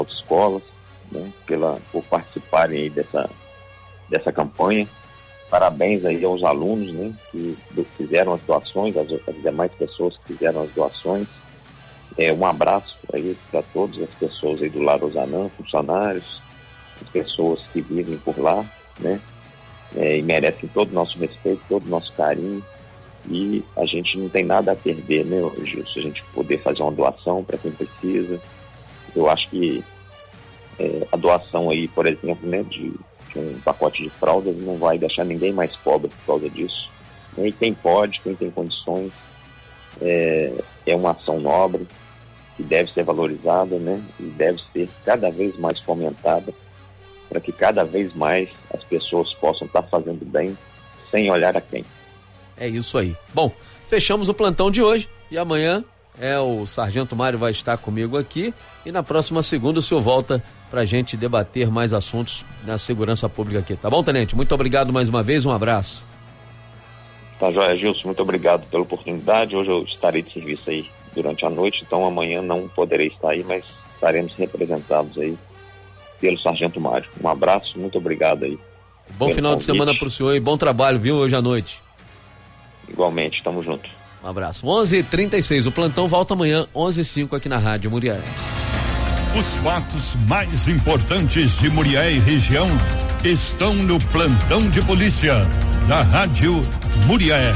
autoescolas, né, por participarem aí dessa campanha. Parabéns aí aos alunos, né, que fizeram as doações, as demais pessoas que fizeram as doações. Um abraço aí para todas as pessoas aí do Lar Ozanam, funcionários, as pessoas que vivem por lá, né, e merecem todo o nosso respeito, todo o nosso carinho. E a gente não tem nada a perder, né, Gilson? A gente poder fazer uma doação para quem precisa. Eu acho que a doação aí, por exemplo, né, de um pacote de fraldas não vai deixar ninguém mais pobre por causa disso. E quem pode, quem tem condições, é uma ação nobre que deve ser valorizada, né, e deve ser cada vez mais fomentada para que cada vez mais as pessoas possam estar fazendo bem sem olhar a quem. É isso aí. Bom, fechamos o plantão de hoje e amanhã o Sargento Mário vai estar comigo aqui e na próxima segunda o senhor volta pra gente debater mais assuntos da segurança pública aqui. Tá bom, tenente? Muito obrigado mais uma vez, um abraço. Tá joia, Gilson, muito obrigado pela oportunidade. Hoje eu estarei de serviço aí durante a noite, então amanhã não poderei estar aí, mas estaremos representados aí pelo Sargento Mário. Um abraço, muito obrigado aí. Bom final de semana pro senhor e bom trabalho, viu, hoje à noite. Igualmente, tamo junto. Um abraço. 11h36, o plantão volta amanhã, 11h05 aqui na Rádio Murié. Os fatos mais importantes de Murié e região estão no plantão de polícia da Rádio Murié.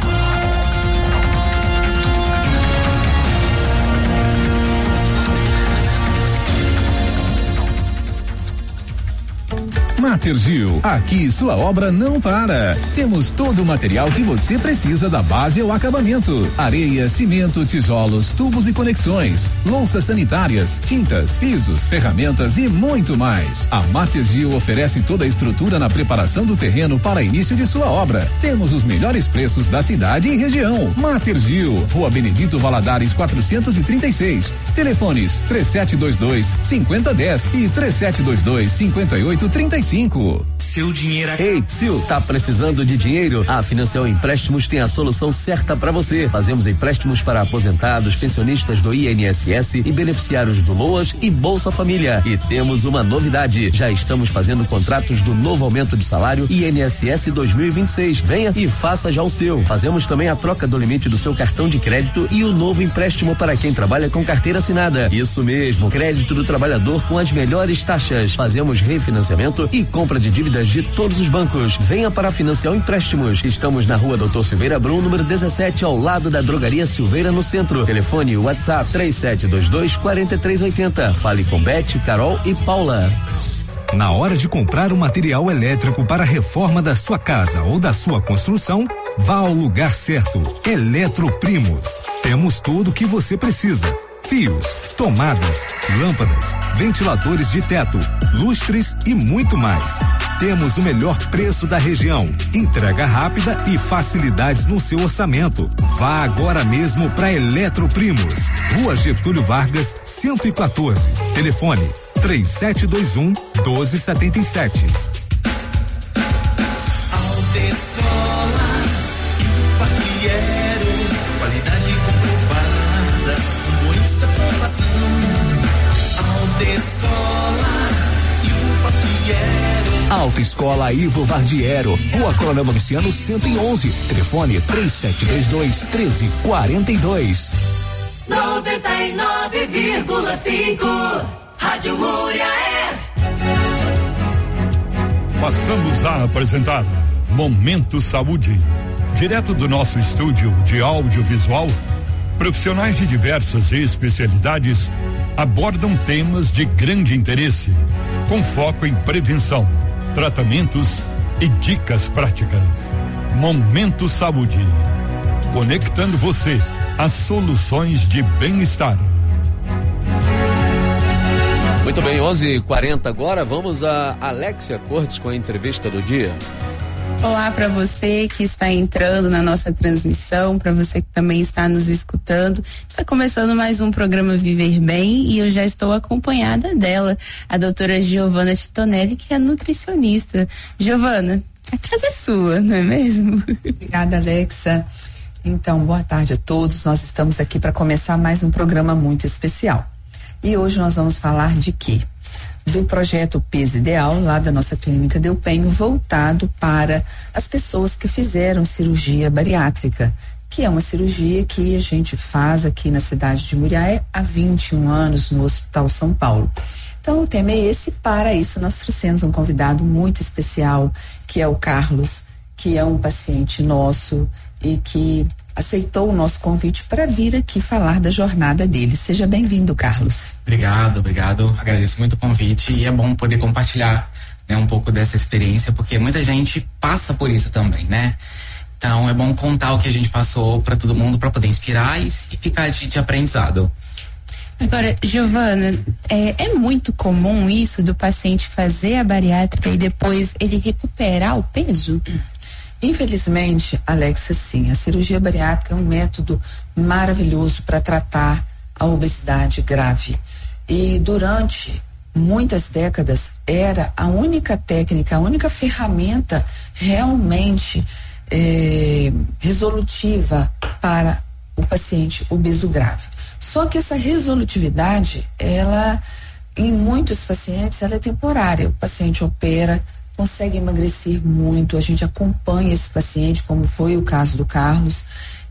Matergil, aqui sua obra não para. Temos todo o material que você precisa da base ao acabamento: areia, cimento, tijolos, tubos e conexões, louças sanitárias, tintas, pisos, ferramentas e muito mais. A Matergil oferece toda a estrutura na preparação do terreno para início de sua obra. Temos os melhores preços da cidade e região. Matergil, Rua Benedito Valadares 436. Telefones 3722-5010 e 3722-5835. Seu dinheiro. Ei, Psyu, tá precisando de dinheiro? A Financial Empréstimos tem a solução certa para você. Fazemos empréstimos para aposentados, pensionistas do INSS e beneficiários do LOAS e Bolsa Família. E temos uma novidade: já estamos fazendo contratos do novo aumento de salário INSS 2026. Venha e faça já o seu. Fazemos também a troca do limite do seu cartão de crédito e o novo empréstimo para quem trabalha com carteira assinada. Isso mesmo, crédito do trabalhador com as melhores taxas. Fazemos refinanciamento e compra de dívidas de todos os bancos. Venha para a Financial Empréstimos. Estamos na Rua Doutor Silveira Brum, número 17, ao lado da Drogaria Silveira, no centro. Telefone WhatsApp 3722-4380. Fale com Beth, Carol e Paula. Na hora de comprar um material elétrico para a reforma da sua casa ou da sua construção, vá ao lugar certo. Eletroprimos. Temos tudo o que você precisa: fios, tomadas, lâmpadas, ventiladores de teto, lustres e muito mais. Temos o melhor preço da região, entrega rápida e facilidades no seu orçamento. Vá agora mesmo para Eletroprimos, Rua Getúlio Vargas, 114. Telefone 3721-1277. Autoescola Ivo Vardiero, Rua Coronel Mauriciano 111, telefone 3722-1342. 99,5 Rádio Murié. Passamos a apresentar Momento Saúde, direto do nosso estúdio de audiovisual. Profissionais de diversas especialidades abordam temas de grande interesse, com foco em prevenção, tratamentos e dicas práticas. Momento Saúde, conectando você às soluções de bem-estar. Muito bem, 11h40 agora, vamos a Alexia Cortes com a entrevista do dia. Olá para você que está entrando na nossa transmissão, para você que também está nos escutando. Está começando mais um programa Viver Bem e eu já estou acompanhada dela, a doutora Giovana Titonelli, que é nutricionista. Giovana, a casa é sua, não é mesmo? Obrigada, Alexa. Então, boa tarde a todos. Nós estamos aqui para começar mais um programa muito especial. E hoje nós vamos falar de quê? Do projeto Peso Ideal, lá da nossa clínica Del Penho, voltado para as pessoas que fizeram cirurgia bariátrica, que é uma cirurgia que a gente faz aqui na cidade de Muriaé há 21 anos no Hospital São Paulo. Então o tema é esse. Para isso nós trouxemos um convidado muito especial, que é o Carlos, que é um paciente nosso e que aceitou o nosso convite para vir aqui falar da jornada dele. Seja bem-vindo, Carlos. Obrigado. Agradeço muito o convite e é bom poder compartilhar, né, um pouco dessa experiência, porque muita gente passa por isso também, né? Então é bom contar o que a gente passou para todo mundo, para poder inspirar e ficar de aprendizado. Agora, Giovana, é muito comum isso do paciente fazer a bariátrica e depois ele recuperar o peso? Infelizmente, Alexa, sim, a cirurgia bariátrica é um método maravilhoso para tratar a obesidade grave. E durante muitas décadas era a única técnica, a única ferramenta realmente resolutiva para o paciente obeso grave. Só que essa resolutividade, ela, em muitos pacientes, ela é temporária. O paciente opera, consegue emagrecer muito, a gente acompanha esse paciente, como foi o caso do Carlos,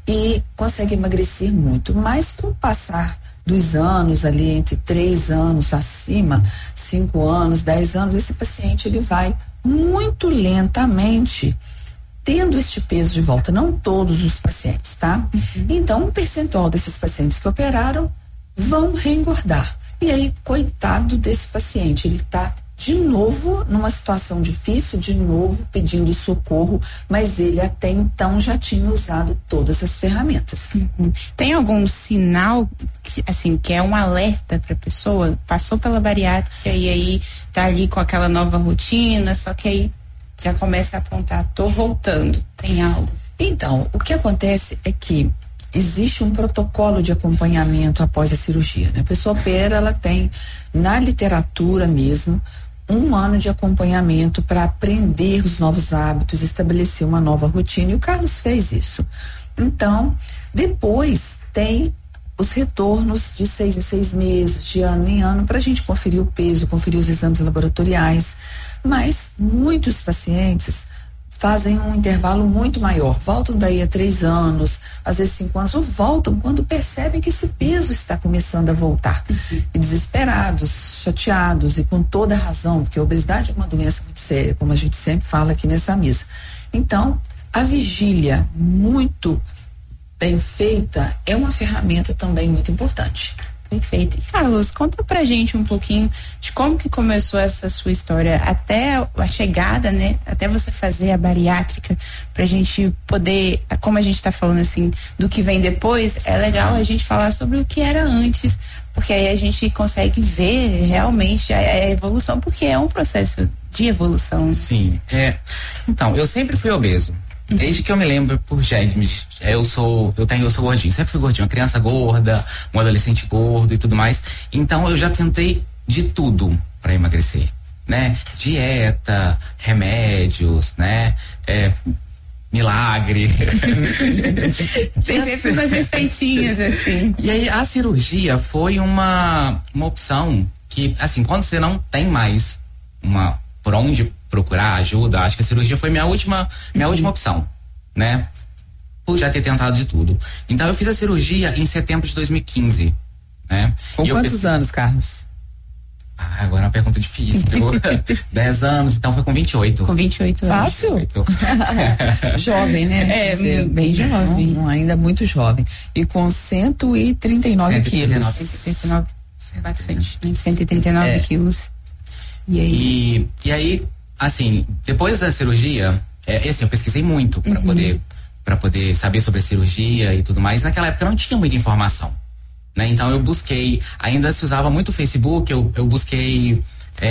e consegue emagrecer muito, mas com o passar dos anos, ali entre 3 anos acima, 5 anos, 10 anos, esse paciente ele vai muito lentamente tendo este peso de volta. Não todos os pacientes, tá? Então, um percentual desses pacientes que operaram vão reengordar. E aí, coitado desse paciente, ele tá de novo numa situação difícil, de novo pedindo socorro, mas ele até então já tinha usado todas as ferramentas. Tem algum sinal que é um alerta para a pessoa? Passou pela bariátrica e aí tá ali com aquela nova rotina, só que aí já começa a apontar, tô voltando, tem algo? Então, o que acontece é que existe um protocolo de acompanhamento após a cirurgia, né? A pessoa opera, ela tem na literatura mesmo 1 ano de acompanhamento para aprender os novos hábitos, estabelecer uma nova rotina, e o Carlos fez isso. Então, depois tem os retornos de 6 em 6 meses, de ano em ano, para a gente conferir o peso, conferir os exames laboratoriais. Mas muitos pacientes fazem um intervalo muito maior, voltam daí a 3 anos, às vezes 5 anos, ou voltam quando percebem que esse peso está começando a voltar. E desesperados, chateados, e com toda razão, porque a obesidade é uma doença muito séria, como a gente sempre fala aqui nessa mesa. Então, a vigília muito bem feita é uma ferramenta também muito importante. Perfeito. E Carlos, conta pra gente um pouquinho de como que começou essa sua história até a chegada, né? Até você fazer a bariátrica, pra gente poder, como a gente tá falando assim, do que vem depois, é legal a gente falar sobre o que era antes, porque aí a gente consegue ver realmente a evolução, porque é um processo de evolução. Sim, então, eu sempre fui obeso. Desde que eu me lembro por genes, eu sou gordinho, sempre fui gordinho, uma criança gorda, um adolescente gordo e tudo mais. Então eu já tentei de tudo para emagrecer, né? Dieta, remédios, né? Milagre. Tem sempre umas receitinhas assim. E aí a cirurgia foi uma opção que, assim, quando você não tem mais por onde procurar ajuda, acho que a cirurgia foi minha última opção, né? Por já ter tentado de tudo. Então eu fiz a cirurgia em setembro de 2015, né? Com quantos anos, Carlos? Agora é uma pergunta difícil. 10 anos, então foi com 28. Com 28 anos. Fácil? 28. Jovem, né? Bem jovem. Ainda muito jovem. E com 139 quilos. 139, bastante. 139 quilos. E aí, assim, depois da cirurgia, assim, eu pesquisei muito para poder saber sobre a cirurgia e tudo mais. Naquela época não tinha muita informação, né? Então eu busquei, ainda se usava muito o Facebook, eu busquei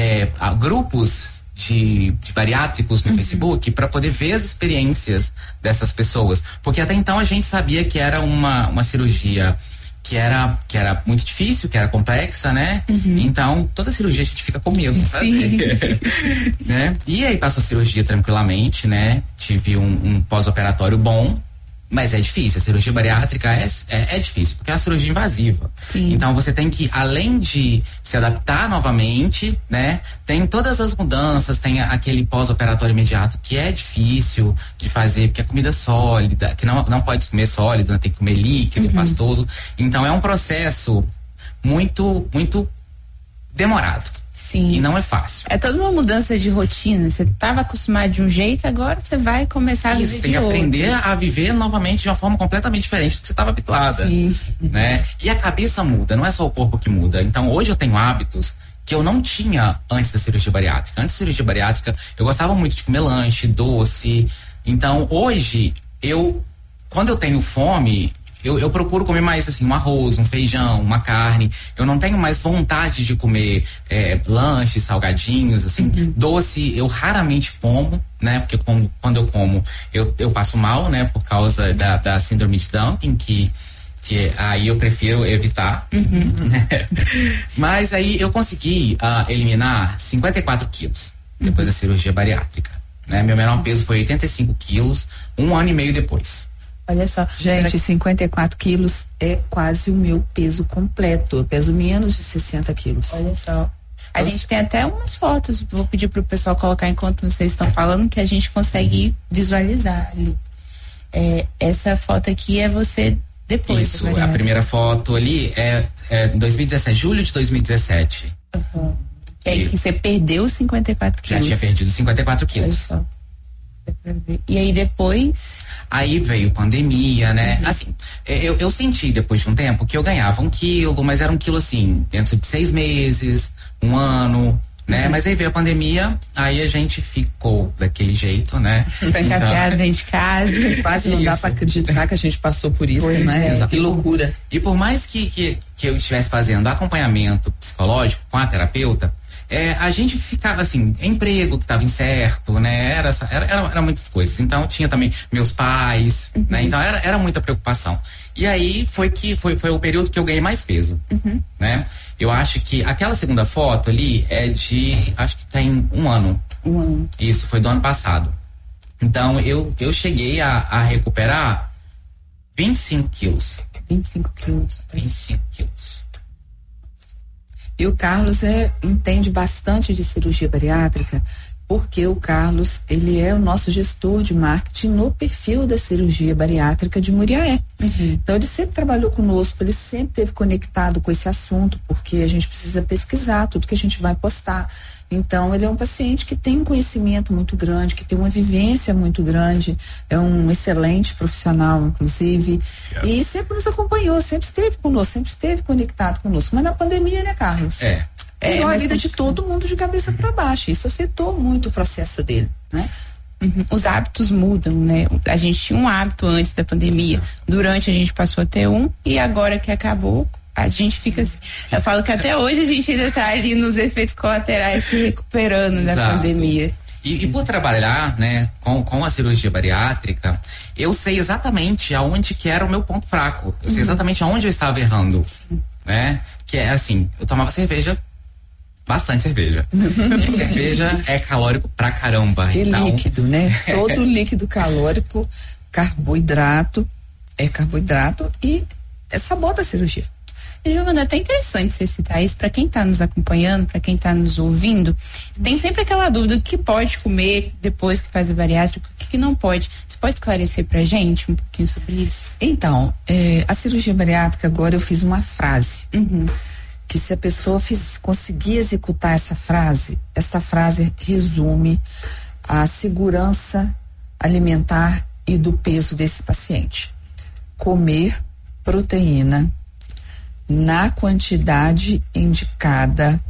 grupos de bariátricos no Facebook para poder ver as experiências dessas pessoas, porque até então a gente sabia que era uma cirurgia que era muito difícil, que era complexa, né? Então, toda cirurgia a gente fica com medo de fazer. Né? E aí passou a cirurgia tranquilamente, né? Tive um pós-operatório bom, Mas é difícil, a cirurgia bariátrica é difícil, porque é uma cirurgia invasiva. Sim. Então você tem que, além de se adaptar novamente, né? Tem todas as mudanças, tem aquele pós-operatório imediato que é difícil de fazer, porque é comida sólida, que não pode comer sólido, né? Tem que comer líquido, pastoso. Então é um processo muito, muito demorado. Sim. E não é fácil. É toda uma mudança de rotina. Você estava acostumado de um jeito, agora você vai começar a viver Isso, tem que aprender a viver novamente de uma forma completamente diferente do que você estava habituada. Sim. Né? E a cabeça muda, não é só o corpo que muda. Então hoje eu tenho hábitos que eu não tinha antes da cirurgia bariátrica. Antes da cirurgia bariátrica, eu gostava muito de comer lanche, doce. Então hoje, quando eu tenho fome, eu procuro comer mais assim, um arroz, um feijão, uma carne. Eu não tenho mais vontade de comer lanches, salgadinhos, assim. Doce eu raramente como, né? Porque quando eu como, eu passo mal, né? Por causa da síndrome de dumping, que aí eu prefiro evitar. Mas aí eu consegui eliminar 54 quilos depois da cirurgia bariátrica, né? Meu menor peso foi 85 quilos, 1 ano e meio depois. Olha só, gente, 54 quilos é quase o meu peso completo. Eu peso menos de 60 quilos. Olha só. A gente tem até umas fotos, vou pedir pro pessoal colocar enquanto vocês estão falando, que a gente consegue visualizar ali. Essa foto aqui é você depois. Isso, a primeira foto ali é 2017, julho de 2017. É aí que você perdeu 54 quilos. Já tinha perdido 54 quilos. Olha só. E aí depois? Aí veio pandemia, né? Assim, eu senti depois de um tempo que eu ganhava 1 quilo, mas era 1 quilo assim, dentro de 6 meses, 1 ano, né? Mas aí veio a pandemia, aí a gente ficou daquele jeito, né? Trancafiado dentro de casa. Quase não dá pra acreditar que a gente passou por isso, né? Que loucura. E por mais que eu estivesse fazendo acompanhamento psicológico com a terapeuta, a gente ficava assim, emprego que estava incerto, né? Era muitas coisas. Então tinha também meus pais, né? Então era muita preocupação. E aí foi o período que eu ganhei mais peso, né? Eu acho que aquela segunda foto ali acho que tem 1 ano. 1 ano. Isso, foi do ano passado. Então eu cheguei a recuperar 25 quilos. 25 quilos. 25 quilos. E o Carlos entende bastante de cirurgia bariátrica, porque o Carlos, ele é o nosso gestor de marketing no perfil da cirurgia bariátrica de Muriaé. Então ele sempre trabalhou conosco, ele sempre esteve conectado com esse assunto, porque a gente precisa pesquisar tudo que a gente vai postar. Então ele é um paciente que tem um conhecimento muito grande, que tem uma vivência muito grande, é um excelente profissional, inclusive, e sempre nos acompanhou, sempre esteve conosco, sempre esteve conectado conosco. Mas na pandemia, né, Carlos? Tirou a vida de todo mundo de cabeça para baixo. Isso afetou muito o processo dele, né? Os hábitos mudam, né? A gente tinha um hábito antes da pandemia, durante a gente passou a ter um, e agora que acabou, a gente fica assim. Eu falo que até hoje a gente ainda tá ali nos efeitos colaterais se recuperando da pandemia. E por trabalhar, né, com a cirurgia bariátrica, eu sei exatamente aonde que era o meu ponto fraco. Eu sei exatamente aonde eu estava errando, né? Que é assim, eu tomava cerveja, bastante cerveja. Cerveja é calórico pra caramba. E então, líquido, né? Todo líquido calórico, carboidrato, carboidrato e sabota a cirurgia. Giovana, é até interessante você citar isso para quem está nos acompanhando, para quem está nos ouvindo. Tem sempre aquela dúvida: o que pode comer depois que faz a bariátrica, o que não pode. Você pode esclarecer pra gente um pouquinho sobre isso? Então, a cirurgia bariátrica, agora eu fiz uma frase. Que se a pessoa conseguir executar essa frase resume a segurança alimentar e do peso desse paciente. Comer proteína na quantidade indicada,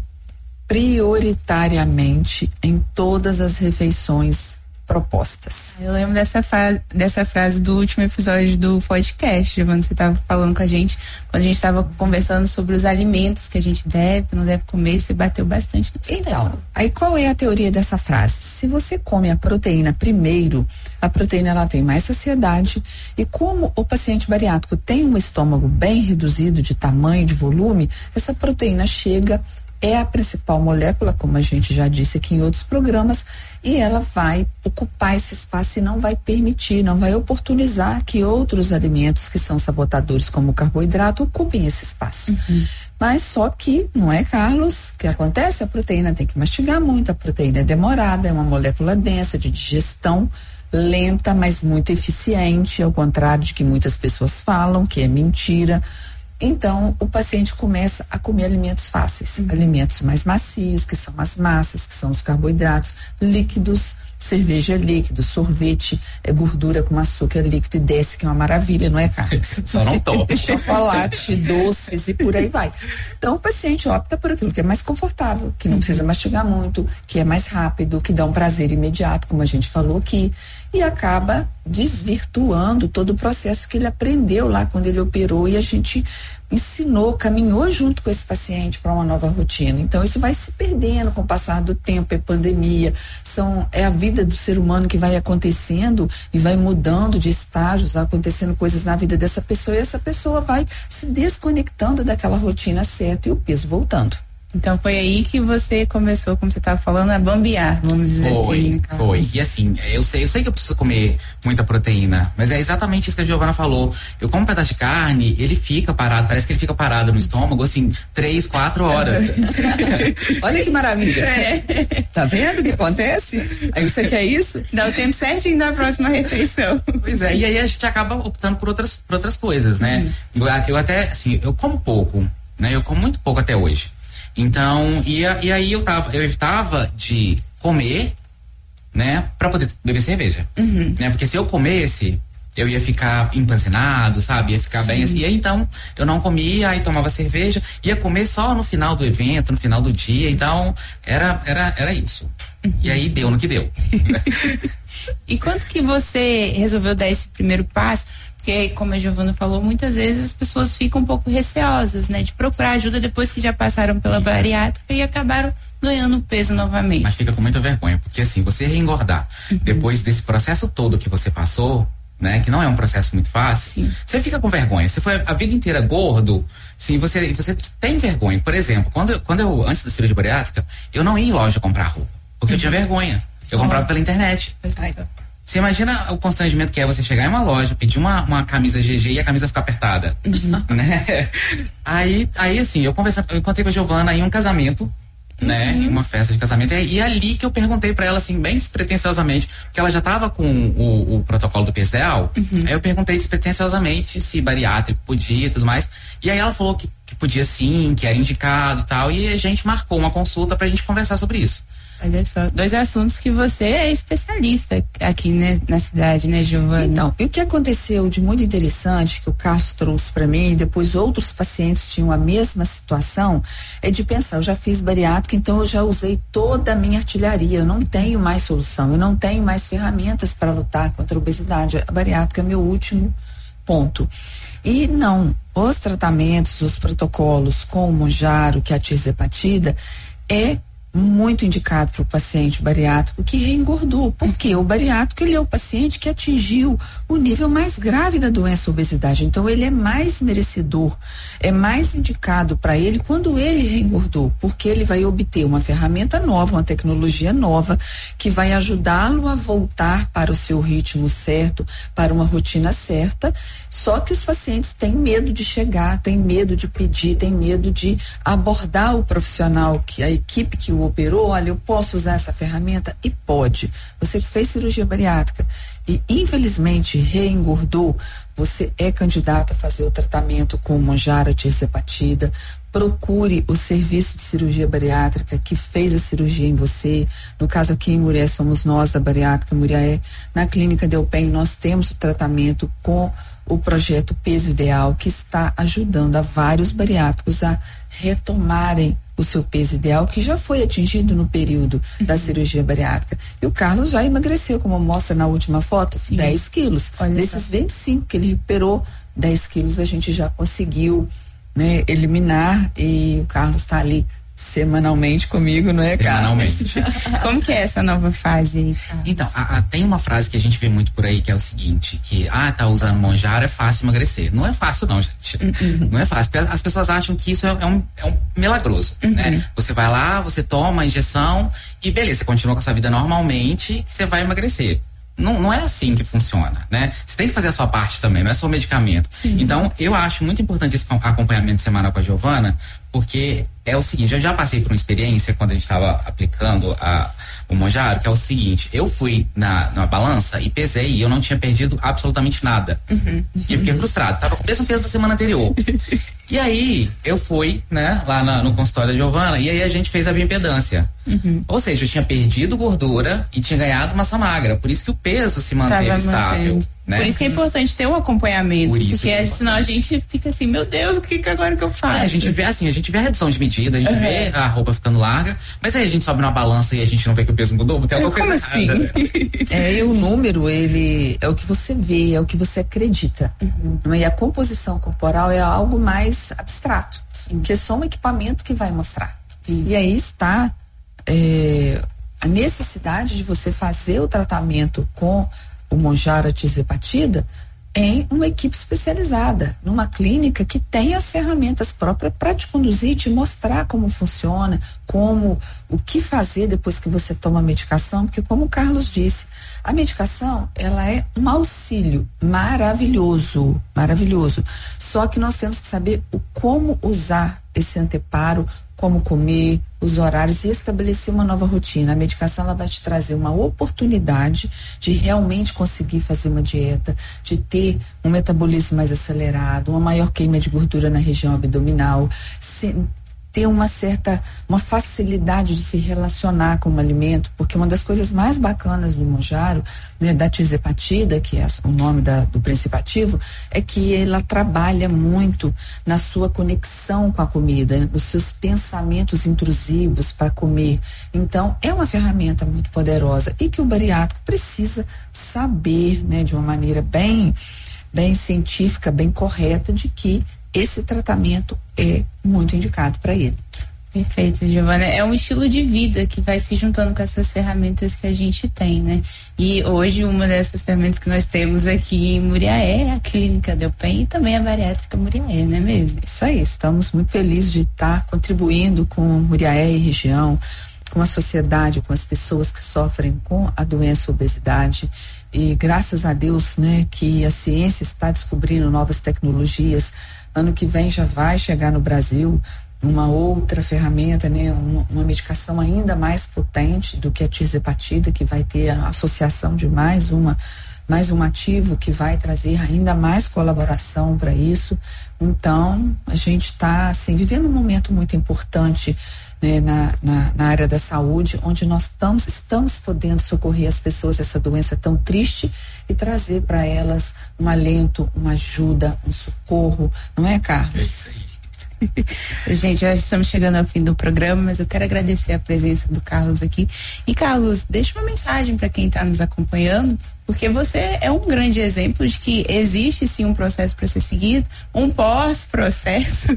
prioritariamente em todas as refeições propostas. Eu lembro dessa frase do último episódio do podcast, Giovana, você estava falando com a gente, quando a gente estava conversando sobre os alimentos que a gente não deve comer, você bateu bastante nessa Então, aí qual é a teoria dessa frase? Se você come a proteína primeiro, a proteína ela tem mais saciedade, e como o paciente bariátrico tem um estômago bem reduzido de tamanho, de volume, essa proteína chega é a principal molécula, como a gente já disse aqui em outros programas, e ela vai ocupar esse espaço e não vai permitir, não vai oportunizar que outros alimentos que são sabotadores, como o carboidrato, ocupem esse espaço. Mas só que, não é, Carlos? O que acontece? A proteína tem que mastigar muito, a proteína é demorada, é uma molécula densa, de digestão lenta, mas muito eficiente, ao contrário de que muitas pessoas falam, que é mentira. Então, o paciente começa a comer alimentos fáceis, alimentos mais macios, que são as massas, que são os carboidratos, líquidos, cerveja líquido, sorvete, gordura com açúcar líquido e desce, que é uma maravilha, não é, Carlos? Só não tomo. Chocolate, doces e por aí vai. Então, o paciente opta por aquilo que é mais confortável, que não precisa mastigar muito, que é mais rápido, que dá um prazer imediato, como a gente falou aqui, e acaba desvirtuando todo o processo que ele aprendeu lá quando ele operou, e a gente ensinou, caminhou junto com esse paciente para uma nova rotina. Então isso vai se perdendo com o passar do tempo, é pandemia, é a vida do ser humano que vai acontecendo e vai mudando de estágios, vai acontecendo coisas na vida dessa pessoa, e essa pessoa vai se desconectando daquela rotina certa e o peso voltando. Então foi aí que você começou, como você estava falando, a bambear, vamos dizer assim. Foi. E assim, eu sei que eu preciso comer muita proteína, mas é exatamente isso que a Giovana falou. Eu como um pedaço de carne, ele fica parado, parece que ele fica parado no estômago, assim, 3, 4 horas. Olha que maravilha. Tá vendo o que acontece? Aí você quer isso? Dá o tempo certinho da próxima refeição. Pois é, e aí a gente acaba optando por outras coisas, né? Eu até, assim, eu como pouco, né? Eu como muito pouco até hoje. Então, e aí eu evitava de comer, né, pra poder beber cerveja, né, porque se eu comesse, eu ia ficar empanzinado, sabe, ia ficar bem assim, e aí então eu não comia, aí tomava cerveja, ia comer só no final do evento, no final do dia, então era isso. E aí deu no que deu. E quando que você resolveu dar esse primeiro passo? Porque, como a Giovana falou, muitas vezes as pessoas ficam um pouco receosas, né? De procurar ajuda depois que já passaram pela bariátrica e acabaram ganhando peso novamente. Mas fica com muita vergonha, porque assim, você reengordar depois desse processo todo que você passou, né? Que não é um processo muito fácil, você fica com vergonha. Você foi a vida inteira gordo, sim, você tem vergonha. Por exemplo, quando eu antes da cirurgia bariátrica, eu não ia em loja comprar roupa, porque eu tinha vergonha. Eu comprava pela internet. Você imagina o constrangimento que é você chegar em uma loja, pedir uma camisa GG e a camisa ficar apertada, né? Aí assim, eu encontrei com a Giovana em um casamento, né? Em uma festa de casamento, e ali que eu perguntei pra ela, assim, bem despretensiosamente, porque ela já tava com o protocolo do peso ideal, aí eu perguntei despretensiosamente se bariátrico podia e tudo mais, e aí ela falou que podia sim, que era indicado e tal, e a gente marcou uma consulta pra gente conversar sobre isso. Olha só, 2 assuntos que você é especialista aqui, né, na cidade, né, Giovana? Então, e o que aconteceu de muito interessante, que o Carlos trouxe para mim, e depois outros pacientes tinham a mesma situação, é de pensar, eu já fiz bariátrica, então eu já usei toda a minha artilharia, eu não tenho mais solução, eu não tenho mais ferramentas para lutar contra a obesidade, a bariátrica é meu último ponto. E não, os tratamentos, os protocolos com o Mounjaro, que é a tirzepatida, é muito indicado para o paciente bariátrico que reengordou, porque o bariátrico ele é o paciente que atingiu o nível mais grave da doença obesidade, então ele é mais merecedor, é mais indicado para ele quando ele reengordou, porque ele vai obter uma ferramenta nova, uma tecnologia nova que vai ajudá-lo a voltar para o seu ritmo certo, para uma rotina certa. Só que os pacientes têm medo de chegar, têm medo de pedir, têm medo de abordar o profissional, que a equipe que o operou, olha, eu posso usar essa ferramenta? E pode. Você que fez cirurgia bariátrica e infelizmente reengordou, você é candidato a fazer o tratamento com o Mounjaro, tirzepatida. Procure o serviço de cirurgia bariátrica que fez a cirurgia em você. No caso aqui em Murié, somos nós da bariátrica Murié. Na clínica Delpen nós temos o tratamento com o projeto Peso Ideal, que está ajudando a vários bariátricos a retomarem o seu peso ideal, que já foi atingido no período da cirurgia bariátrica. E o Carlos já emagreceu, como mostra na última foto, 10 quilos. Olha, desses 25 que ele recuperou, 10 quilos a gente já conseguiu, né, eliminar, e o Carlos está ali semanalmente comigo, não é, Carlos? Semanalmente. Como que é essa nova fase aí, Carlos? Então, tem uma frase que a gente vê muito por aí que é o seguinte, que tá usando Monjaro, é fácil emagrecer. Não é fácil não, gente. Não é fácil, porque as pessoas acham que isso é um milagroso, né? Você vai lá, você toma a injeção e beleza, você continua com a sua vida normalmente, você vai emagrecer. Não é assim que funciona, né? Você tem que fazer a sua parte também, não é só o medicamento. Sim. Então, eu acho muito importante esse acompanhamento semanal com a Giovana, porque é o seguinte, eu já passei por uma experiência quando a gente estava aplicando o Monjaro, que é o seguinte, eu fui na balança e pesei e eu não tinha perdido absolutamente nada. E eu fiquei frustrado, tava com o mesmo peso da semana anterior. E aí, eu fui, né, lá no consultório da Giovana, e aí a gente fez a bioimpedância. Ou seja, eu tinha perdido gordura e tinha ganhado massa magra, por isso que o peso se manteve estável. Né? Por isso que é importante ter um acompanhamento, porque senão a gente fica assim, meu Deus, o que agora que eu faço? A gente vê a redução de medida, a gente vê a roupa ficando larga, mas aí a gente sobe na balança e a gente não vê que o peso mudou, tem alguma coisa errada. E o número, ele é o que você vê, é o que você acredita. E a composição corporal é algo mais abstrato, que é só um equipamento que vai mostrar. E aí está a necessidade de você fazer o tratamento com o Monjaro tirzepatida em uma equipe especializada, numa clínica que tem as ferramentas próprias para te conduzir, te mostrar como funciona, o que fazer depois que você toma a medicação, porque como o Carlos disse, a medicação, ela é um auxílio maravilhoso, só que nós temos que saber como usar esse anteparo, como comer, os horários e estabelecer uma nova rotina. A medicação, ela vai te trazer uma oportunidade de realmente conseguir fazer uma dieta, de ter um metabolismo mais acelerado, uma maior queima de gordura na região abdominal, ter uma facilidade de se relacionar com o alimento, porque uma das coisas mais bacanas do Monjaro, né, da tirzepatida, que é o nome do princípio ativo, é que ela trabalha muito na sua conexão com a comida, nos seus pensamentos intrusivos para comer. Então, é uma ferramenta muito poderosa e que o bariátrico precisa saber, né, de uma maneira bem científica, bem correta, de que esse tratamento é muito indicado para ele. Perfeito, Giovana. É um estilo de vida que vai se juntando com essas ferramentas que a gente tem, né? E hoje uma dessas ferramentas que nós temos aqui em Muriaé é a Clínica Delpen e também a Bariátrica Muriaé, não é mesmo? Isso aí, estamos muito felizes de estar contribuindo com Muriaé e região, com a sociedade, com as pessoas que sofrem com a doença obesidade. E graças a Deus, né, que a ciência está descobrindo novas tecnologias. Ano que vem já vai chegar no Brasil uma outra ferramenta, né, uma medicação ainda mais potente do que a tirzepatida, que vai ter a associação de mais um ativo que vai trazer ainda mais colaboração para isso. Então, a gente está assim, vivendo um momento muito importante, né, na área da saúde, onde nós estamos podendo socorrer as pessoas dessa doença tão triste e trazer para elas um alento, uma ajuda, um socorro, não é, Carlos? Gente, já estamos chegando ao fim do programa, mas eu quero agradecer a presença do Carlos aqui. E Carlos, deixa uma mensagem para quem está nos acompanhando, porque você é um grande exemplo de que existe sim um processo para ser seguido, um pós-processo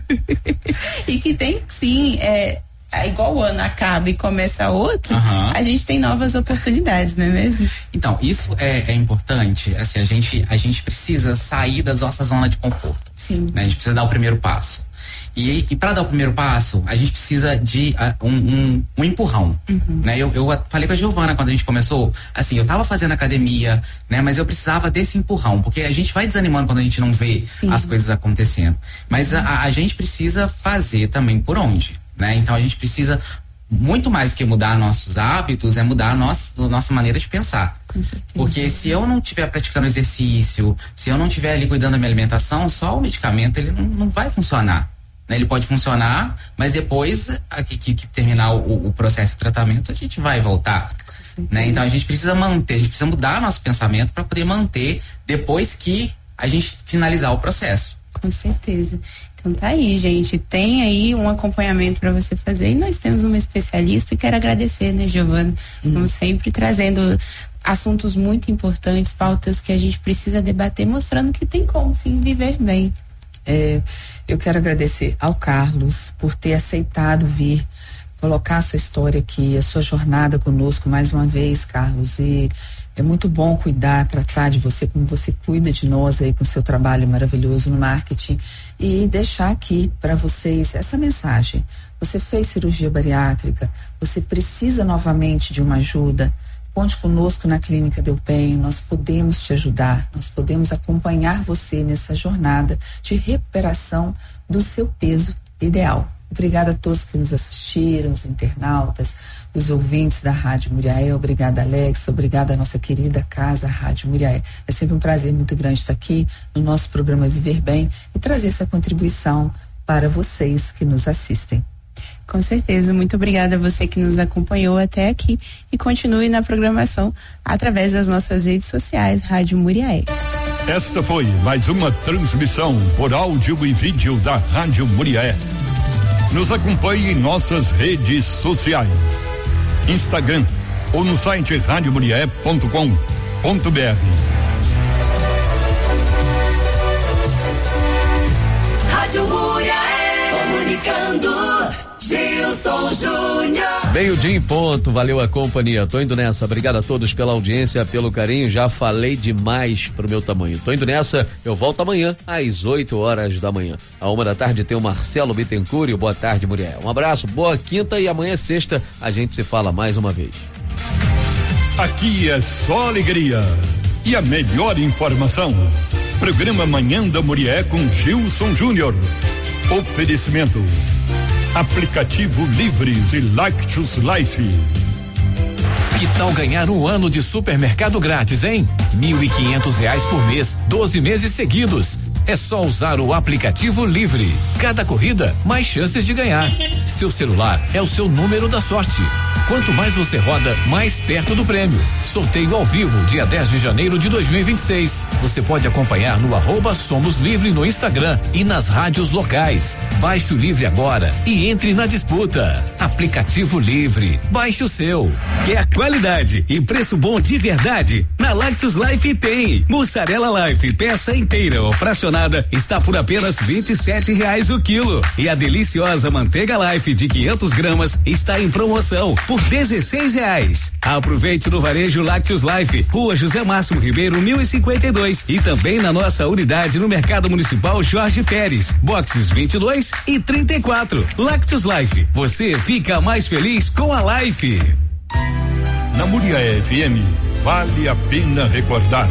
e que tem sim, igual o ano acaba e começa outro, a gente tem novas oportunidades, não é mesmo? Então, isso é importante, assim, a gente precisa sair da nossa zona de conforto. Sim. Né? A gente precisa dar o primeiro passo. E para dar o primeiro passo, a gente precisa de um empurrão, né? Eu falei com a Giovana quando a gente começou, assim, eu tava fazendo academia, né? Mas eu precisava desse empurrão, porque a gente vai desanimando quando a gente não vê as coisas acontecendo. Mas a gente precisa fazer também por onde, né? Então a gente precisa, muito mais do que mudar nossos hábitos, é mudar a nossa maneira de pensar. Com certeza. Porque se eu não estiver praticando exercício, se eu não estiver ali cuidando da minha alimentação, só o medicamento ele não vai funcionar. Ele pode funcionar, mas depois que terminar o processo de tratamento, a gente vai voltar. Né? Então a gente precisa manter, a gente precisa mudar nosso pensamento para poder manter depois que a gente finalizar o processo. Com certeza. Então tá aí, gente, tem aí um acompanhamento para você fazer e nós temos uma especialista e quero agradecer, né, Giovana, como sempre trazendo assuntos muito importantes, pautas que a gente precisa debater, mostrando que tem como sim viver bem. Eu quero agradecer ao Carlos por ter aceitado vir colocar a sua história aqui, a sua jornada conosco mais uma vez, Carlos, e é muito bom cuidar, tratar de você como você cuida de nós aí com o seu trabalho maravilhoso no marketing e deixar aqui para vocês essa mensagem. Você fez cirurgia bariátrica, você precisa novamente de uma ajuda, conte conosco na Clínica Delpenho, nós podemos te ajudar, nós podemos acompanhar você nessa jornada de recuperação do seu peso ideal. Obrigada a todos que nos assistiram, os internautas, os ouvintes da Rádio Muriaé. Obrigada, Alex. Obrigada à nossa querida casa Rádio Muriaé. É sempre um prazer muito grande estar aqui no nosso programa Viver Bem e trazer essa contribuição para vocês que nos assistem. Com certeza, muito obrigada a você que nos acompanhou até aqui e continue na programação através das nossas redes sociais, Rádio Muriaé. Esta foi mais uma transmissão por áudio e vídeo da Rádio Muriaé. Nos acompanhe em nossas redes sociais, Instagram ou no site radiomuriaé.com.br. Rádio Muriaé, comunicando, Gilson Júnior. Meio-dia em ponto, valeu a companhia, tô indo nessa, obrigado a todos pela audiência, pelo carinho, já falei demais pro meu tamanho, tô indo nessa, eu volto amanhã às 8h da manhã, à 1h tem o Marcelo Bittencourt e o Boa Tarde Muriaé. Um abraço, boa quinta e amanhã sexta a gente se fala mais uma vez. Aqui é só alegria e a melhor informação. Programa Manhã da Muriaé com Gilson Júnior. Oferecimento aplicativo livre de Lactus Life. Que tal ganhar um ano de supermercado grátis, hein? R$1.500 por mês, 12 meses seguidos. É só usar o aplicativo livre. Cada corrida, mais chances de ganhar. Seu celular é o seu número da sorte. Quanto mais você roda, mais perto do prêmio. Sorteio ao vivo, dia 10 de janeiro de 2026. Você pode acompanhar no @SomosLivre no Instagram e nas rádios locais. Baixe o Livre agora e entre na disputa. Aplicativo Livre. Baixe o seu. Quer qualidade e preço bom de verdade? Na Lactus Life tem. Mussarela Life, peça inteira ou fracionada, está por apenas R$27 o quilo. E a deliciosa manteiga Life de 500 gramas está em promoção por R$16. Aproveite no varejo Lactus Life, Rua José Máximo Ribeiro, 1052. E também na nossa unidade no Mercado Municipal Jorge Pérez, boxes 22 e 34. Lactus Life, você fica mais feliz com a Life. Na Muriaé FM, vale a pena recordar.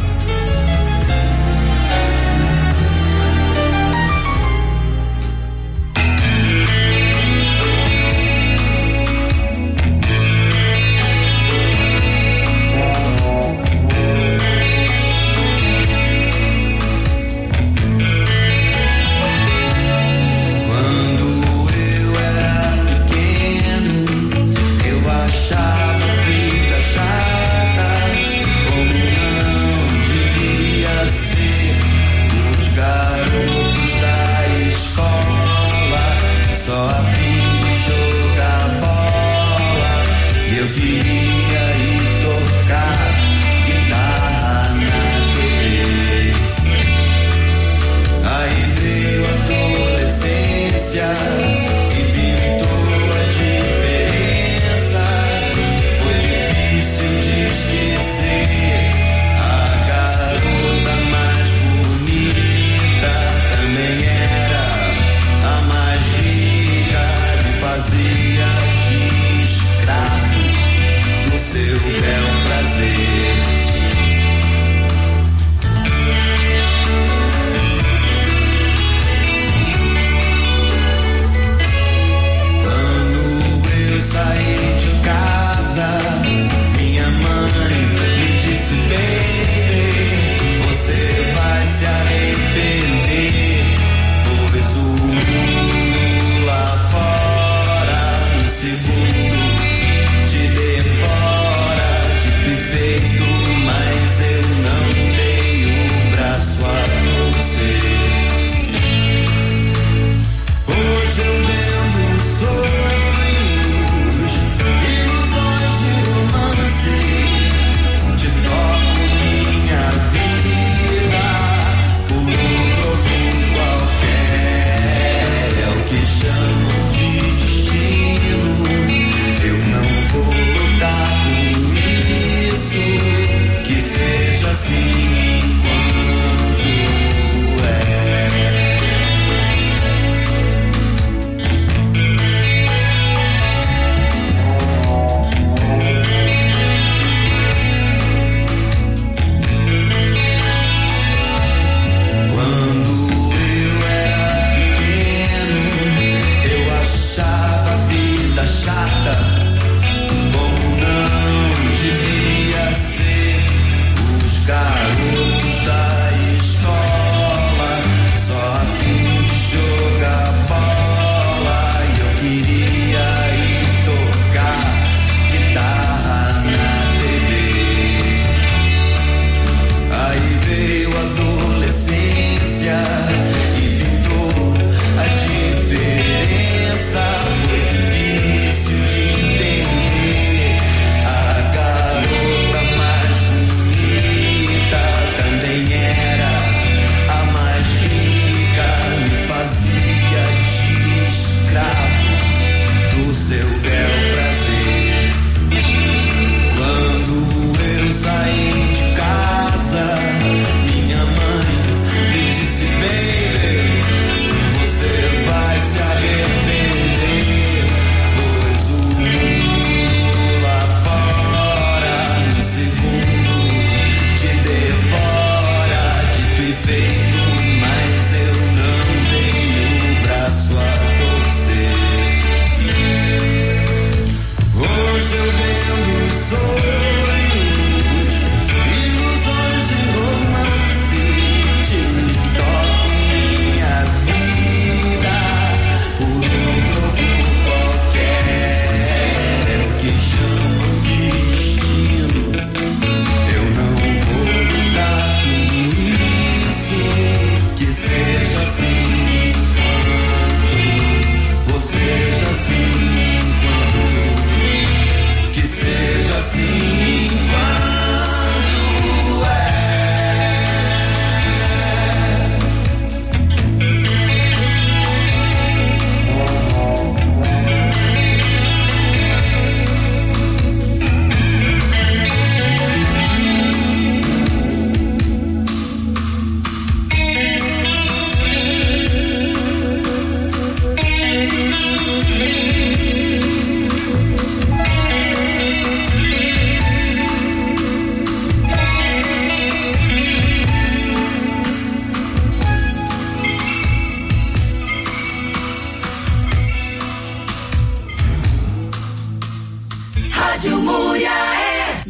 Rádio Múria é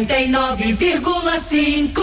99,5.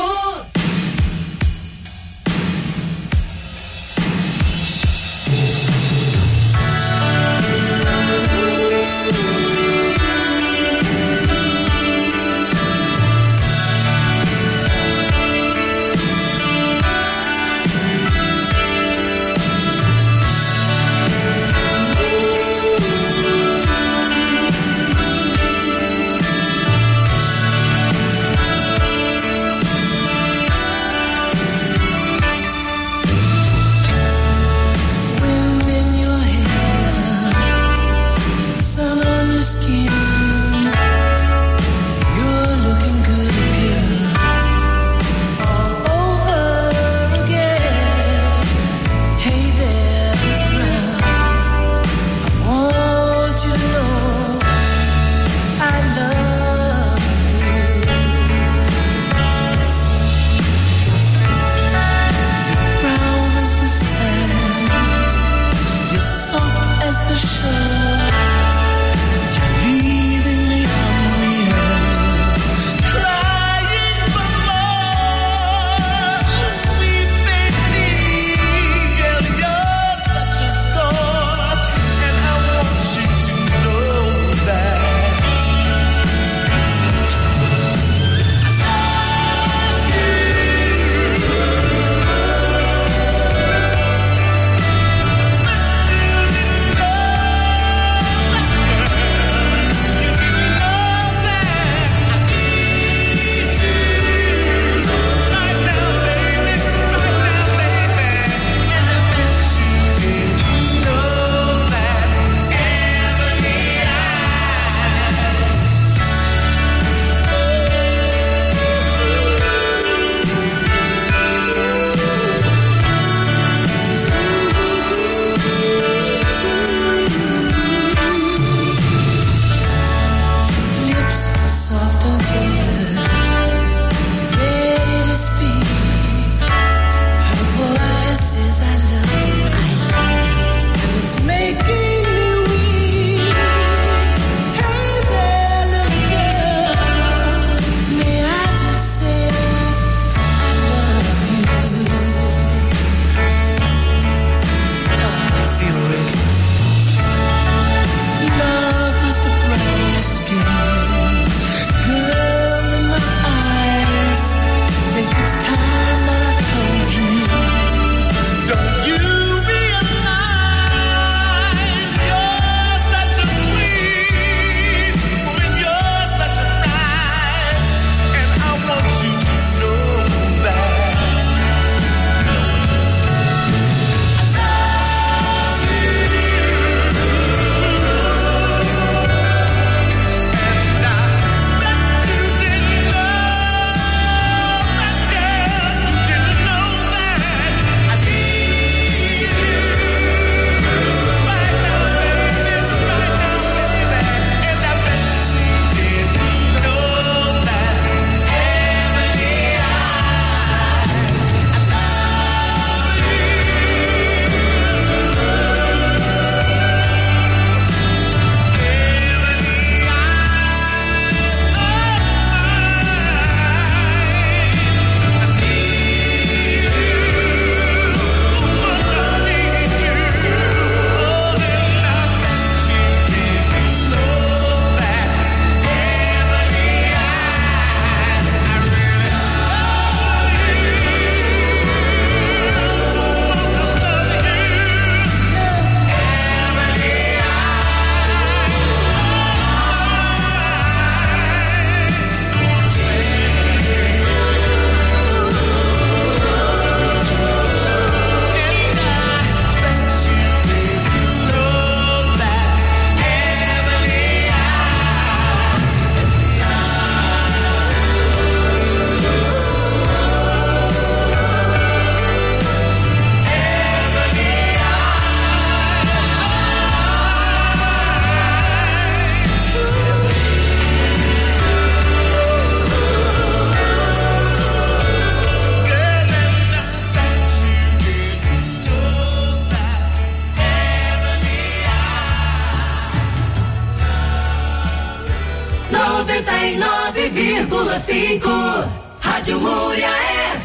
99,5. Rádio Muriaé.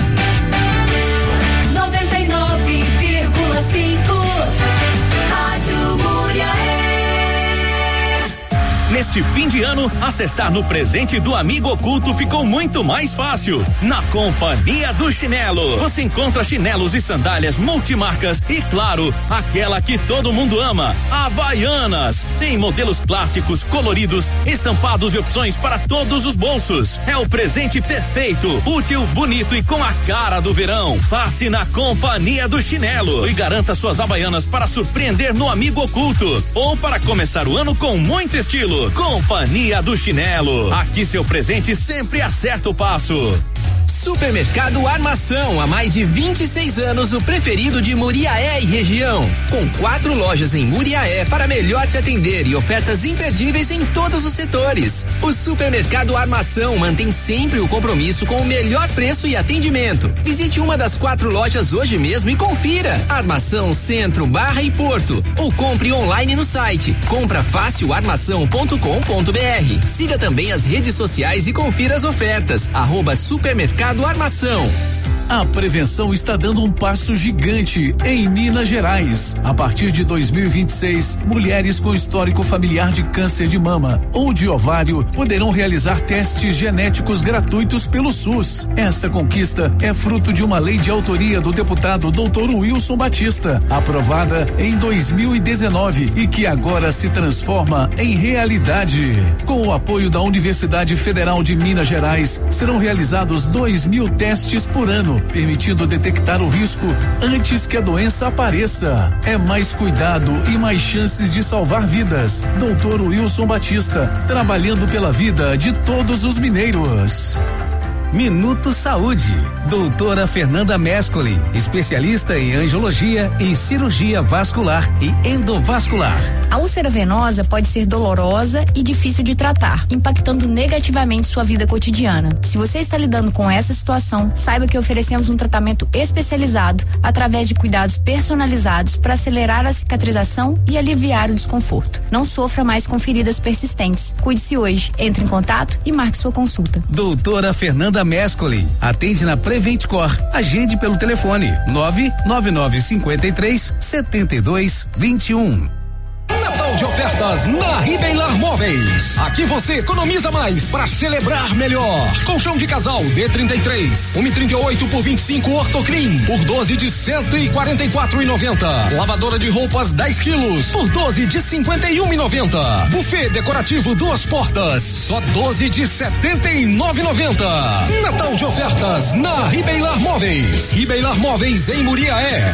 99,5. Rádio Muriaé. Neste fim de ano, acertar no presente do amigo oculto ficou muito mais fácil. Na Companhia do Chinelo, você encontra chinelos e sandálias multimarcas e, claro, aquela que todo mundo ama, Havaianas. Tem modelos clássicos, coloridos, estampados e opções para todos os bolsos. É o presente perfeito, útil, bonito e com a cara do verão. Passe na Companhia do Chinelo e garanta suas Havaianas para surpreender no amigo oculto ou para começar o ano com muito estilo. Companhia do Chinelo. Aqui seu presente sempre acerta o passo. Supermercado Armação, há mais de 26 anos, o preferido de Muriaé e região. Com 4 lojas em Muriaé para melhor te atender e ofertas imperdíveis em todos os setores. O Supermercado Armação mantém sempre o compromisso com o melhor preço e atendimento. Visite uma das 4 lojas hoje mesmo e confira. Armação Centro, Barra e Porto. Ou compre online no site comprafacioarmação.com.br. Siga também as redes sociais e confira as ofertas. @Supermercado Armação. A prevenção está dando um passo gigante em Minas Gerais. A partir de 2026, mulheres com histórico familiar de câncer de mama ou de ovário poderão realizar testes genéticos gratuitos pelo SUS. Essa conquista é fruto de uma lei de autoria do deputado Dr. Wilson Batista, aprovada em 2019 e que agora se transforma em realidade. Com o apoio da Universidade Federal de Minas Gerais, serão realizados 2.000 testes por ano, permitindo detectar o risco antes que a doença apareça. É mais cuidado e mais chances de salvar vidas. Dr. Wilson Batista, trabalhando pela vida de todos os mineiros. Minuto Saúde. Doutora Fernanda Mescoli, especialista em angiologia e cirurgia vascular e endovascular. A úlcera venosa pode ser dolorosa e difícil de tratar, impactando negativamente sua vida cotidiana. Se você está lidando com essa situação, saiba que oferecemos um tratamento especializado através de cuidados personalizados para acelerar a cicatrização e aliviar o desconforto. Não sofra mais com feridas persistentes. Cuide-se hoje. Entre em contato e marque sua consulta. Doutora Fernanda Mescoli, atende na Preventcor. Agende pelo telefone 99953-7221. Natal de ofertas na Ribeilar Móveis. Aqui você economiza mais para celebrar melhor. Colchão de casal D33, 1,38 por 25 Ortoclean por 12 de 144,90. Lavadora de roupas 10 quilos por 12 de 51,90. Buffet decorativo 2 portas, só 12 de 79,90. Natal de ofertas na Ribeilar Móveis. Ribeilar Móveis em Muriaé.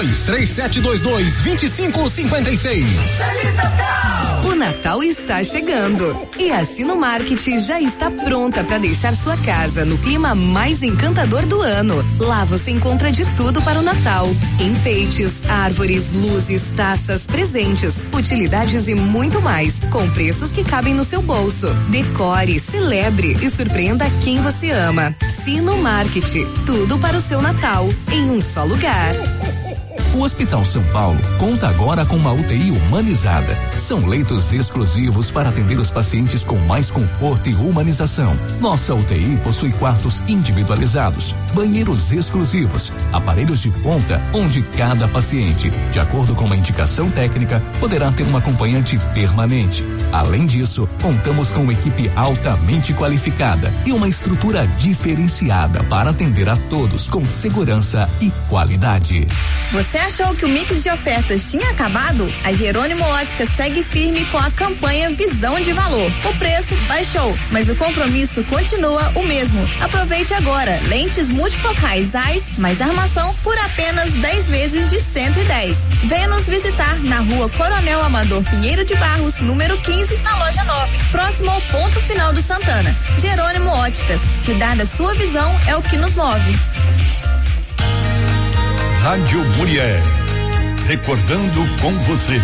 32-3722-2556. O Natal está chegando e a Sinomarket já está pronta para deixar sua casa no clima mais encantador do ano. Lá você encontra de tudo para o Natal: enfeites, árvores, luzes, taças, presentes, utilidades e muito mais, com preços que cabem no seu bolso. Decore, celebre e surpreenda quem você ama. Sinomarket, tudo para o seu Natal em um só lugar. O Hospital São Paulo conta agora com uma UTI humanizada. São leitos exclusivos para atender os pacientes com mais conforto e humanização. Nossa UTI possui quartos individualizados, banheiros exclusivos, aparelhos de ponta, onde cada paciente, de acordo com uma indicação técnica, poderá ter um acompanhante permanente. Além disso, contamos com uma equipe altamente qualificada e uma estrutura diferenciada para atender a todos com segurança e qualidade. Você achou que o mix de ofertas tinha acabado? A Jerônimo Ótica segue firme com a campanha Visão de Valor. O preço baixou, mas o compromisso continua o mesmo. Aproveite agora. Lentes multifocais Zeiss mais armação por apenas 10 vezes de 110. Venha nos visitar na Rua Coronel Amador Pinheiro de Barros, número 15, na loja 9, próximo ao ponto final do Santana. Jerônimo Óticas. Cuidar da sua visão é o que nos move. Rádio Muriaé, recordando com você.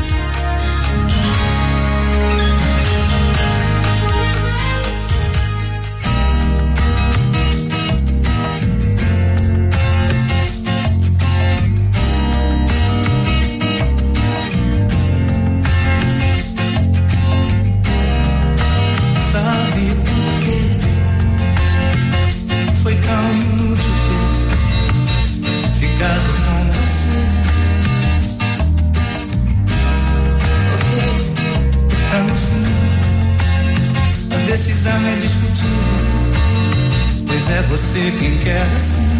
Sabe exame é discutível, pois é você quem quer assim.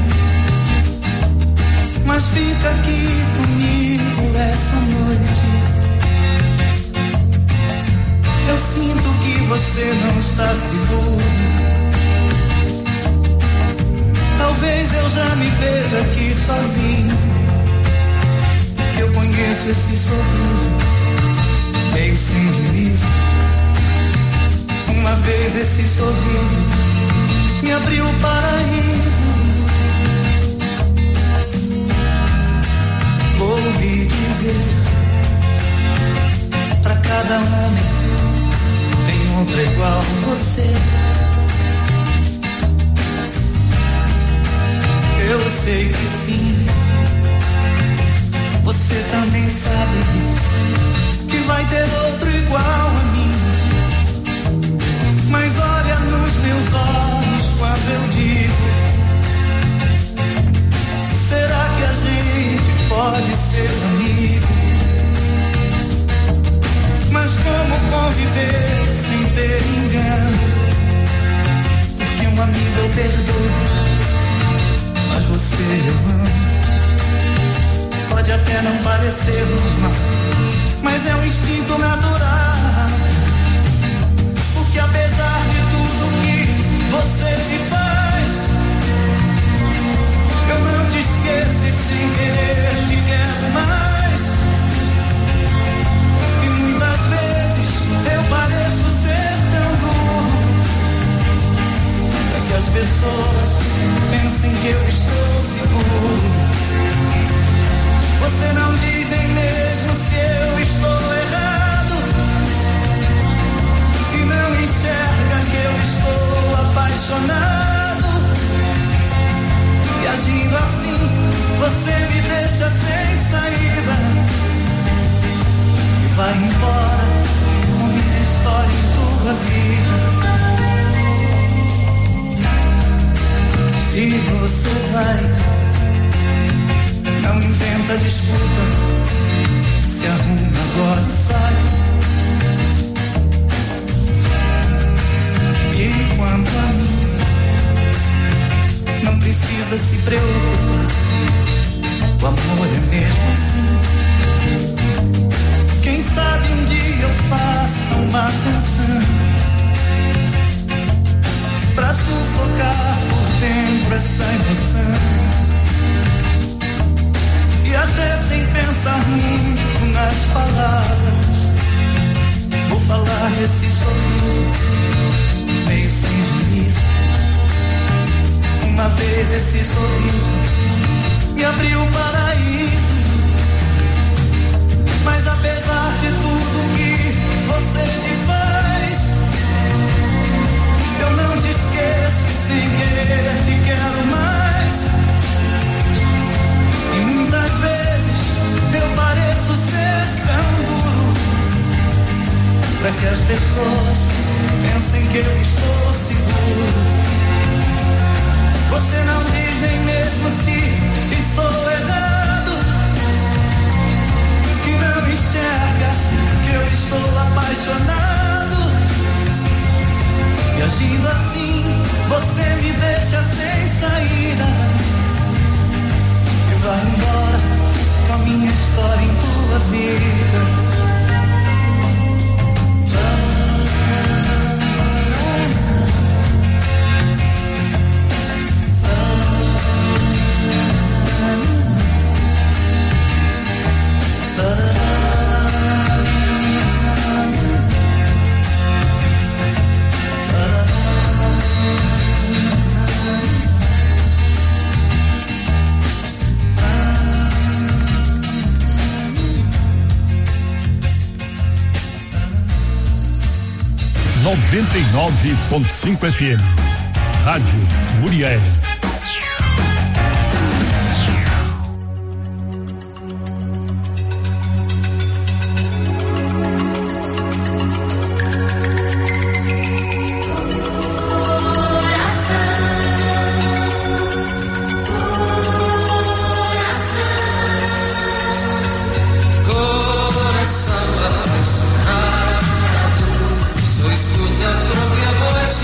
Mas fica aqui comigo essa noite. Eu sinto que você não está seguro. Talvez eu já me veja aqui sozinho. Eu conheço esse sorriso, meio sem juízo. Uma vez esse sorriso me abriu o paraíso. Ouvi dizer, pra cada homem tem outra igual a você. Eu sei que sim, você também sabe que vai ter outro igual a mim. Mas olha nos meus olhos quando eu digo, será que a gente pode ser amigo? Mas como conviver sem ter engano? Porque um amigo eu perdoo, mas você eu amo. Pode até não parecer normal, mas é um instinto natural. Porque apesar de tudo que você me faz, eu não te esqueço e sem querer te quero mais. E muitas vezes eu pareço ser tão duro, é que as pessoas pensem que eu estou seguro. Você não dizem mesmo se eu estou errado, e não enxerga que eu estou apaixonado. E agindo assim, você me deixa sem saída e vai embora com minha história em tua vida. Se você vai, não inventa desculpa, se arruma agora e sai. E quanto a mim, não precisa se preocupar, o amor é mesmo assim. Quem sabe um dia eu faça uma canção pra sufocar por dentro essa emoção. E até sem pensar muito nas palavras, vou falar desse sorriso, meio sem juízo. Uma vez esse sorriso me abriu o paraíso. Mas apesar de tudo que você me faz, eu não te esqueço e sem querer te quero mais. E muitas vezes eu pareço ser tão duro, pra que as pessoas pensem que eu estou seguro. Você não dizem mesmo se estou errado, que não enxerga que eu estou apaixonado. E agindo assim, você me deixa sem saída e vai embora com a minha história em tua vida. .5 FM, Rádio Muriaé. Coração apaixonado, só escuta a própria voz.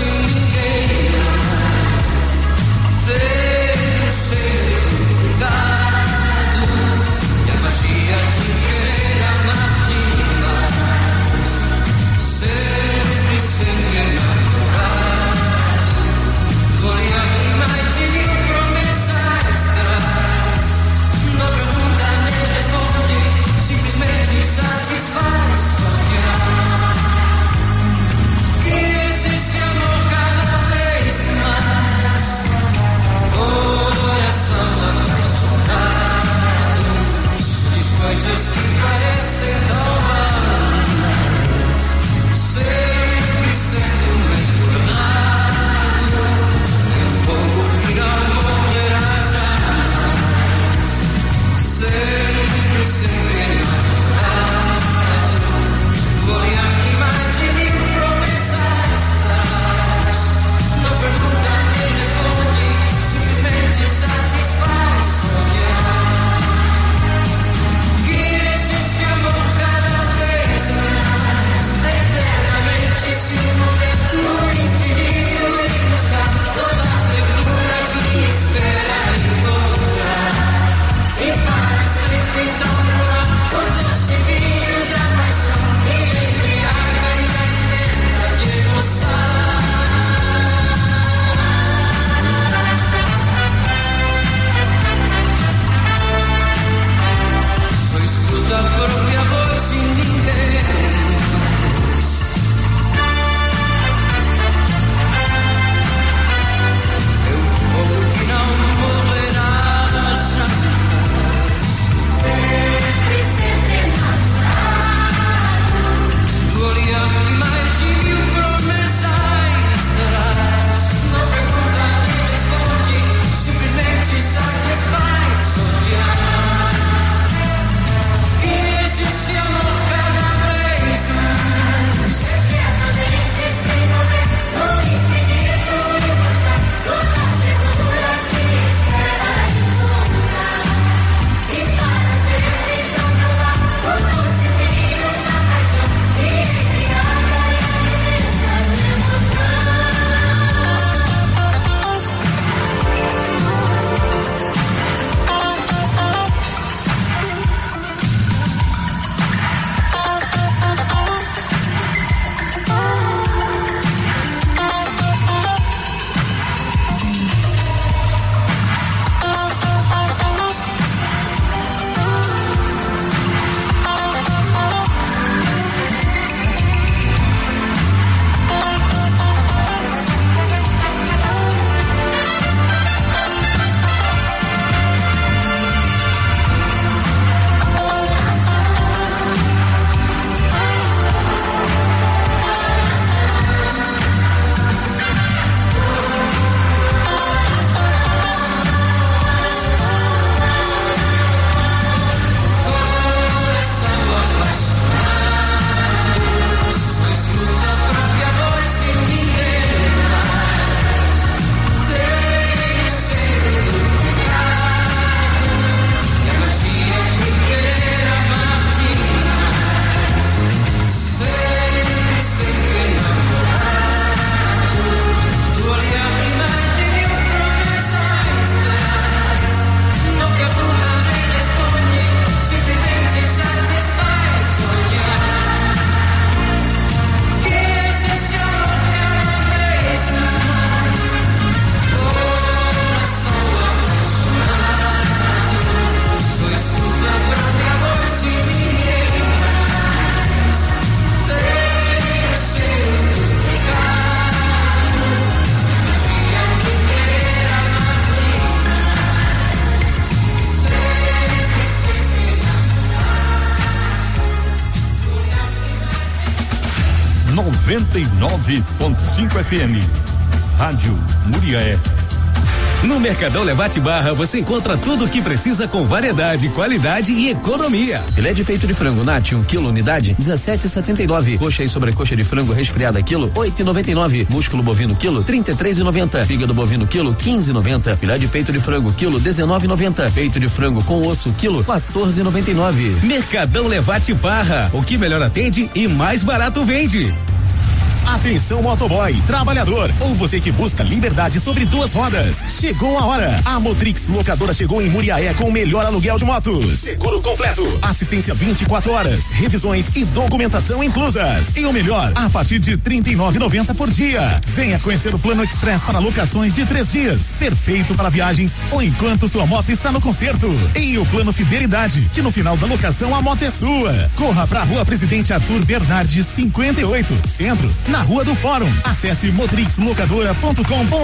99.5 FM. Rádio Muriaé. No Mercadão Levate Barra você encontra tudo o que precisa com variedade, qualidade e economia. Filé de peito de frango Nati, 1 quilo, unidade, 17,79. Coxa e sobrecoxa de frango resfriada, quilo, 8,99. Músculo bovino, quilo, 33,90. Fígado bovino, quilo, 15,90. Filé de peito de frango, quilo, 19,90. Peito de frango com osso, quilo, 14,99. Mercadão Levate Barra, o que melhor atende e mais barato vende. Atenção motoboy, trabalhador ou você que busca liberdade sobre duas rodas. Chegou a hora. A Motrix Locadora chegou em Muriaé com o melhor aluguel de motos. Seguro completo, assistência 24 horas, revisões e documentação inclusas. E o melhor, a partir de R$ 39,90 por dia. Venha conhecer o Plano Express para locações de 3 dias. Perfeito para viagens ou enquanto sua moto está no conserto. E o Plano Fidelidade, que no final da locação a moto é sua. Corra para a Rua Presidente Arthur Bernardes 58, Centro, na Rua do Fórum. Acesse motrixlocadora.com.br.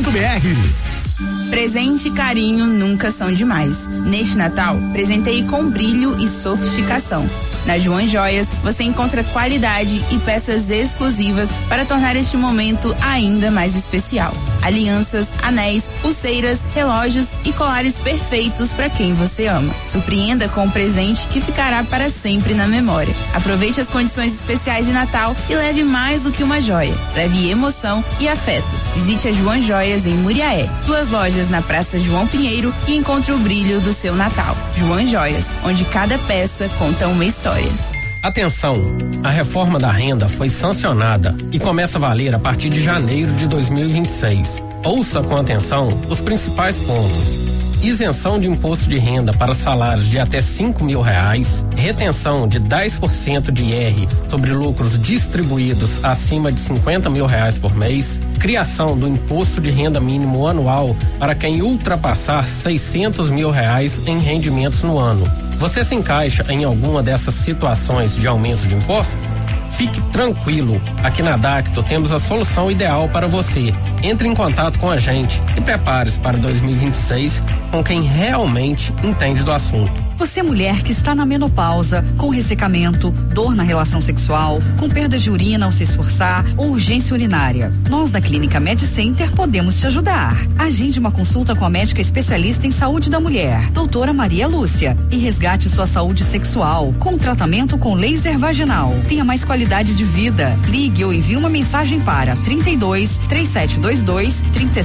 Presente e carinho nunca são demais. Neste Natal, presenteie com brilho e sofisticação. Na João Joias, você encontra qualidade e peças exclusivas para tornar este momento ainda mais especial. Alianças, anéis, pulseiras, relógios e colares perfeitos para quem você ama. Surpreenda com um presente que ficará para sempre na memória. Aproveite as condições especiais de Natal e leve mais do que uma joia. Leve emoção e afeto. Visite a João Joias em Muriaé. 2 lojas na Praça João Pinheiro e encontre o brilho do seu Natal. João Joias, onde cada peça conta uma história. Atenção, a reforma da renda foi sancionada e começa a valer a partir de janeiro de 2026. Ouça com atenção os principais pontos. Isenção de imposto de renda para salários de até R$5.000, retenção de 10% de IR sobre lucros distribuídos acima de R$50.000 por mês, criação do imposto de renda mínimo anual para quem ultrapassar R$600.000 em rendimentos no ano. Você se encaixa em alguma dessas situações de aumento de imposto? Fique tranquilo, aqui na Dacto temos a solução ideal para você. Entre em contato com a gente e prepare-se para 2026 com quem realmente entende do assunto. Você mulher que está na menopausa, com ressecamento, dor na relação sexual, com perda de urina ao se esforçar ou urgência urinária. Nós da Clínica Med Center podemos te ajudar. Agende uma consulta com a médica especialista em saúde da mulher, doutora Maria Lúcia, e resgate sua saúde sexual com tratamento com laser vaginal. Tenha mais qualidade de vida. Ligue ou envie uma mensagem para 32 3722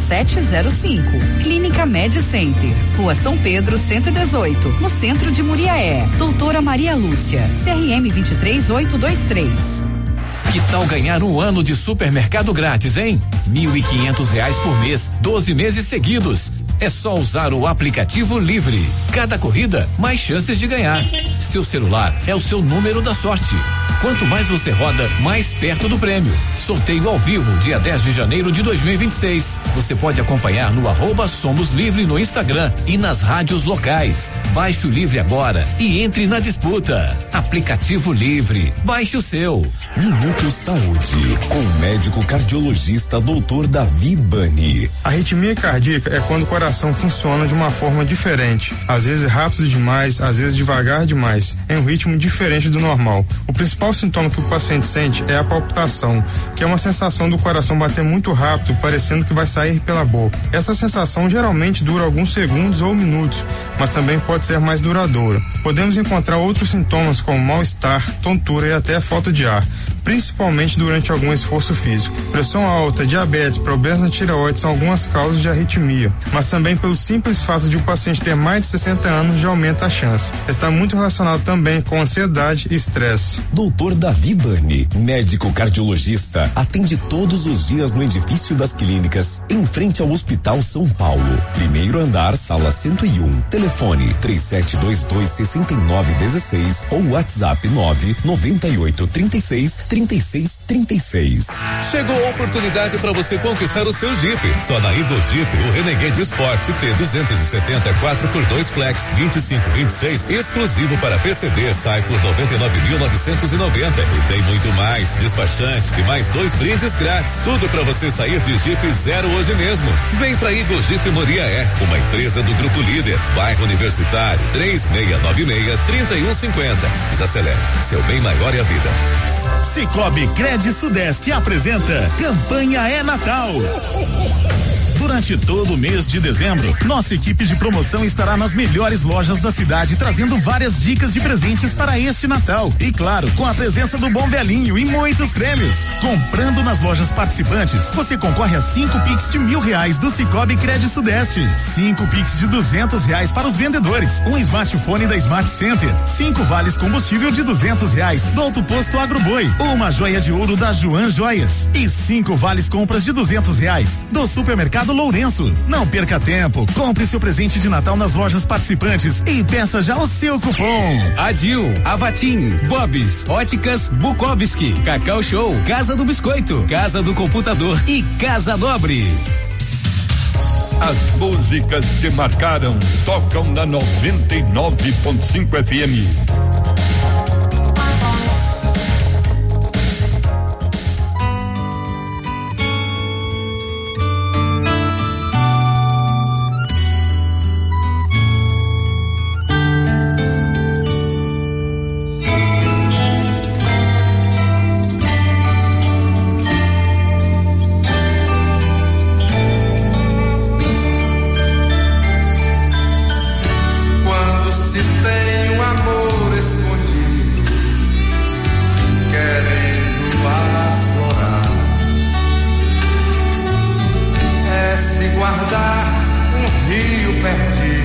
3705. Clínica Med Center, Rua São Pedro 118, no centro de Muriaé. Doutora Maria Lúcia, CRM 23823. Que tal ganhar um ano de supermercado grátis, hein? R$1.500 por mês, 12 meses seguidos. É só usar o aplicativo Livre. Cada corrida, mais chances de ganhar. Seu celular é o seu número da sorte. Quanto mais você roda, mais perto do prêmio. Sorteio ao vivo, dia 10 de janeiro de 2026. Você pode acompanhar no @SomosLivre no Instagram e nas rádios locais. Baixe o Livre agora e entre na disputa. Aplicativo Livre. Baixe o seu. Minuto Saúde, com o médico cardiologista Dr. Davi Bani. A arritmia cardíaca é quando o coração funciona de uma forma diferente. Às vezes rápido demais, às vezes devagar demais. Em um ritmo diferente do normal. O principal sintoma que o paciente sente é a palpitação, que é uma sensação do coração bater muito rápido, parecendo que vai sair pela boca. Essa sensação geralmente dura alguns segundos ou minutos, mas também pode ser mais duradoura. Podemos encontrar outros sintomas como mal-estar, tontura e até falta de ar, principalmente durante algum esforço físico. Pressão alta, diabetes, problemas na tireoide são algumas causas de arritmia, mas também pelo simples fato de o paciente ter mais de 60 anos já aumenta a chance. Está muito relacionado também com ansiedade e estresse. Dr. Davi Bani, médico cardiologista, atende todos os dias no edifício das clínicas, em frente ao Hospital São Paulo. Primeiro andar, sala 101. Telefone 3722-6916 ou WhatsApp 998363636. Chegou a oportunidade para você conquistar o seu Jeep. Só na Eagle Jeep, o Renegade Sport T270 4x2 Flex 2526 exclusivo para PCD sai por 99.990 e tem muito mais, despachante e mais 2 brindes grátis. Tudo para você sair de Jeep zero hoje mesmo. Vem pra Eagle Jeep Muriaé, uma empresa do Grupo Líder, bairro Universitário, 3696-3150. Desacelere, seu bem maior é a vida. Cicobi Cred Sudeste apresenta Campanha é Natal. Durante todo o mês de dezembro, nossa equipe de promoção estará nas melhores lojas da cidade, trazendo várias dicas de presentes para este Natal. E claro, com a presença do Bom Velhinho e muitos prêmios. Comprando nas lojas participantes, você concorre a 5 Pix de R$1.000 do Cicobi Cred Sudeste, 5 Pix de R$200 para os vendedores, um smartphone da Smart Center, 5 vales combustível de R$200 do Alto Posto Agroboi, uma joia de ouro da Joan Joias e 5 vales compras de R$200 do Supermercado Lourenço. Não perca tempo, compre seu presente de Natal nas lojas participantes e peça já o seu cupom. Adil, Avatim, Bob's, Óticas Bukowski, Cacau Show, Casa do Biscoito, Casa do Computador e Casa Nobre. As músicas que marcaram tocam na 99.5 FM. Guardar um rio perdido